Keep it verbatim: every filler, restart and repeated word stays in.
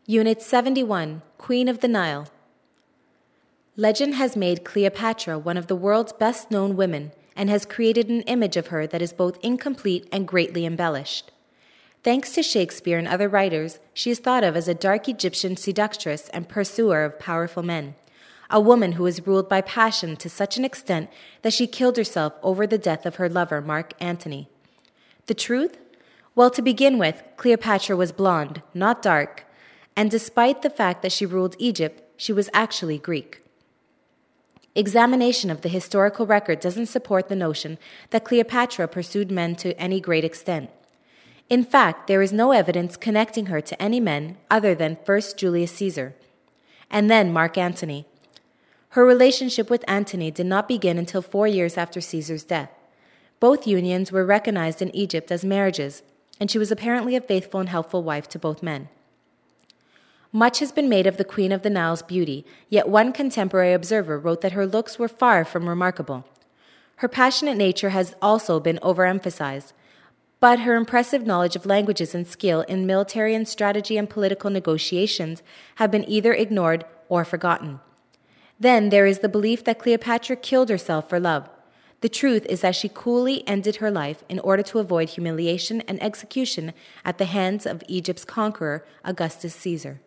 Unit seventy-one, Queen of the Nile. Legend has made Cleopatra one of the world's best-known women and has created an image of her that is both incomplete and greatly embellished. Thanks to Shakespeare and other writers, she is thought of as a dark Egyptian seductress and pursuer of powerful men, a woman who was ruled by passion to such an extent that she killed herself over the death of her lover, Mark Antony. The truth? Well, to begin with, Cleopatra was blonde, not dark, and despite the fact that she ruled Egypt, she was actually Greek. Examination of the historical record doesn't support the notion that Cleopatra pursued men to any great extent. In fact, there is no evidence connecting her to any men other than first Julius Caesar, and then Mark Antony. Her relationship with Antony did not begin until four years after Caesar's death. Both unions were recognized in Egypt as marriages, and she was apparently a faithful and helpful wife to both men. Much has been made of the Queen of the Nile's beauty, yet one contemporary observer wrote that her looks were far from remarkable. Her passionate nature has also been overemphasized, but her impressive knowledge of languages and skill in military and strategy and political negotiations have been either ignored or forgotten. Then there is the belief that Cleopatra killed herself for love. The truth is that she coolly ended her life in order to avoid humiliation and execution at the hands of Egypt's conqueror, Augustus Caesar.